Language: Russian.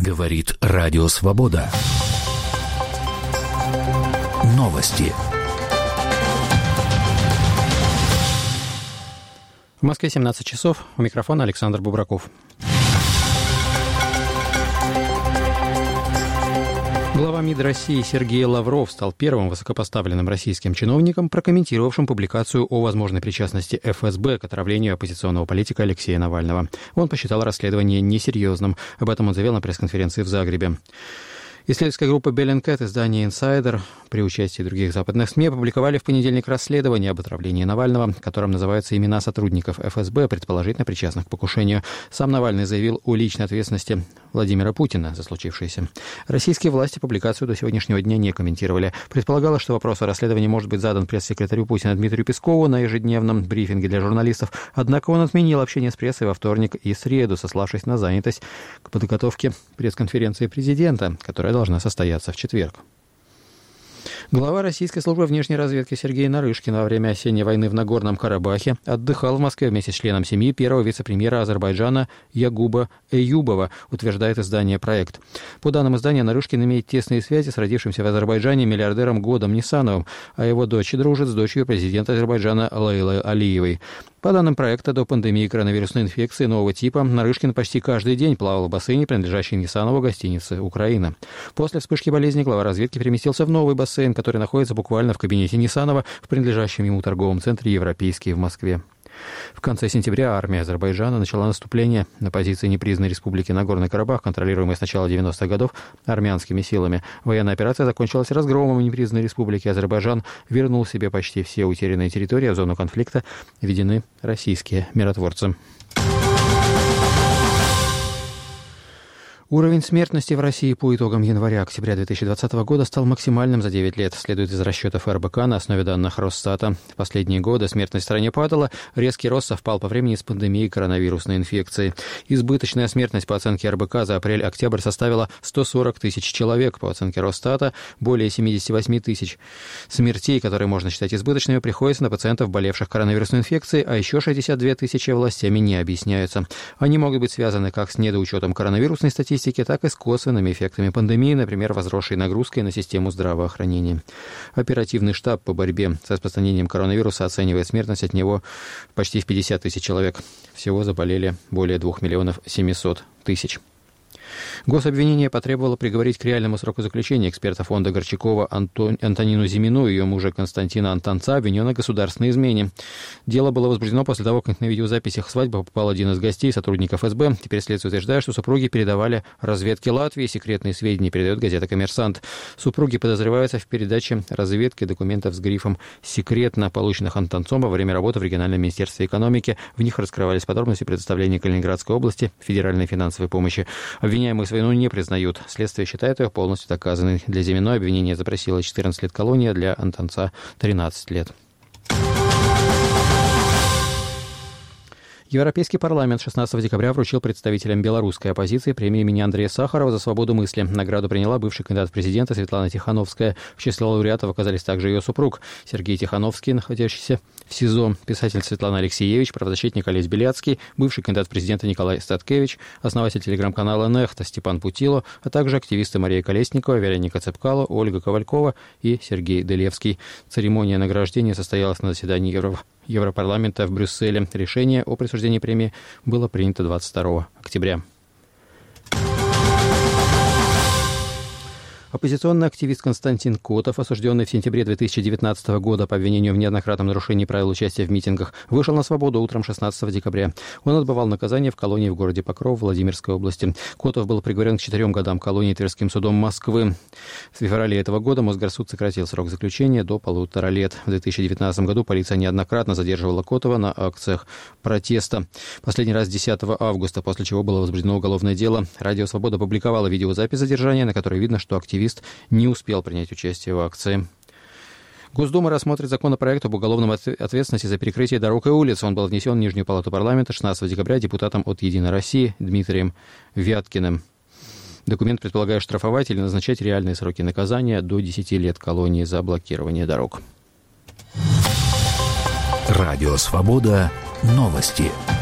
Говорит Радио Свобода. Новости. В Москве 17 часов. У микрофона Александр Бубраков. Глава МИД России Сергей Лавров стал первым высокопоставленным российским чиновником, прокомментировавшим публикацию о возможной причастности ФСБ к отравлению оппозиционного политика Алексея Навального. Он посчитал расследование несерьезным. Об этом он заявил на пресс-конференции в Загребе. Исследовательская группа Bellingcat, издание «Инсайдер» при участии других западных СМИ опубликовали в понедельник расследование об отравлении Навального, в котором называются имена сотрудников ФСБ, предположительно причастных к покушению. Сам Навальный заявил о личной ответственности Владимира Путина за случившееся. Российские власти публикацию до сегодняшнего дня не комментировали. Предполагалось, что вопрос о расследовании может быть задан пресс-секретарю Путина Дмитрию Пескову на ежедневном брифинге для журналистов, однако он отменил общение с прессой во вторник и среду, сославшись на занятость к подготовке пресс-конференции президента, которая должна состояться в четверг. Глава российской службы внешней разведки Сергей Нарышкин во время осенней войны в Нагорном Карабахе отдыхал в Москве вместе с членом семьи первого вице-премьера Азербайджана Ягуба Эюбова, утверждает издание «Проект». По данным издания, Нарышкин имеет тесные связи с родившимся в Азербайджане миллиардером Годом Нисановым, а его дочь дружит с дочерью президента Азербайджана Лейлой Алиевой. По данным проекта, до пандемии коронавирусной инфекции нового типа Нарышкин почти каждый день плавал в бассейне, принадлежащей Нисанову гостинице «Украина». После вспышки болезни глава разведки переместился в новый бассейн, который находится буквально в кабинете Нисанова в принадлежащем ему торговом центре «Европейский» в Москве. В конце сентября армия Азербайджана начала наступление на позиции непризнанной республики Нагорный Карабах, контролируемой с начала 90-х годов армянскими силами. Военная операция закончилась разгромом непризнанной республики. Азербайджан вернул себе почти все утерянные территории, а в зону конфликта введены российские миротворцы. Уровень смертности в России по итогам января-октября 2020 года стал максимальным за 9 лет, следует из расчетов РБК на основе данных Росстата. В последние годы смертность в стране падала, резкий рост совпал по времени с пандемией коронавирусной инфекции. Избыточная смертность по оценке РБК за апрель-октябрь составила 140 тысяч человек, по оценке Росстата более 78 тысяч. Смертей, которые можно считать избыточными, приходится на пациентов, болевших коронавирусной инфекцией, а еще 62 тысячи властями не объясняются. Они могут быть связаны как с недоучетом коронавирусной статистики, так и с косвенными эффектами пандемии, например, возросшей нагрузкой на систему здравоохранения. Оперативный штаб по борьбе с распространением коронавируса оценивает смертность от него почти в 50 тысяч человек. Всего заболели более 2 миллионов 700 тысяч. Гособвинение потребовало приговорить к реальному сроку заключения эксперта фонда Горчакова Антонину Зимину и ее мужа Константина Антонца, обвиненных в государственной измене. Дело было возбуждено после того, как на видеозаписях свадьбы попал один из гостей, сотрудников ФСБ. Теперь следствие утверждает, что супруги передавали разведке Латвии секретные сведения, передает газета «Коммерсант». Супруги подозреваются в передаче разведке документов с грифом «секретно», полученных Антонцом во время работы в региональном министерстве экономики. В них раскрывались подробности предоставления Калининградской области федеральной финансовой помощи. Обвиняемые свою вину не признают. Следствие считает ее полностью доказанной. Для Зиминой обвинение запросило 14 лет колонии, а для Антонца 13 лет. Европейский парламент 16 декабря вручил представителям белорусской оппозиции премию имени Андрея Сахарова за свободу мысли. Награду приняла бывший кандидат в президенты Светлана Тихановская. В числе лауреатов оказались также ее супруг Сергей Тихановский, находящийся в СИЗО, писатель Светлана Алексеевич, правозащитник Олесь Беляцкий, бывший кандидат в президенты Николай Статкевич, основатель телеграм-канала «Нехта» Степан Путило, а также активисты Мария Колесникова, Вероника Цепкало, Ольга Ковалькова и Сергей Делевский. Церемония награждения состоялась на заседании Европарламента в Брюсселе. Решение о присуждении премии было принято 22 октября. Оппозиционный активист Константин Котов, осужденный в сентябре 2019 года по обвинению в неоднократном нарушении правил участия в митингах, вышел на свободу утром 16 декабря. Он отбывал наказание в колонии в городе Покров Владимирской области. Котов был приговорен к 4 годам колонии Тверским судом Москвы. В феврале этого года Мосгорсуд сократил срок заключения до 1,5 лет. В 2019 году полиция неоднократно задерживала Котова на акциях протеста. Последний раз 10 августа, после чего было возбуждено уголовное дело. Радио «Свобода» публиковало видеозапись задержания, на которой видно, что активист не успел принять участие в акции. Госдума рассмотрит законопроект об уголовной ответственности за перекрытие дорог и улиц. Он был внесен в Нижнюю палату парламента 16 декабря депутатом от «Единой России» Дмитрием Вяткиным. Документ предполагает штрафовать или назначать реальные сроки наказания до 10 лет колонии за блокирование дорог. Радио «Свобода». Новости.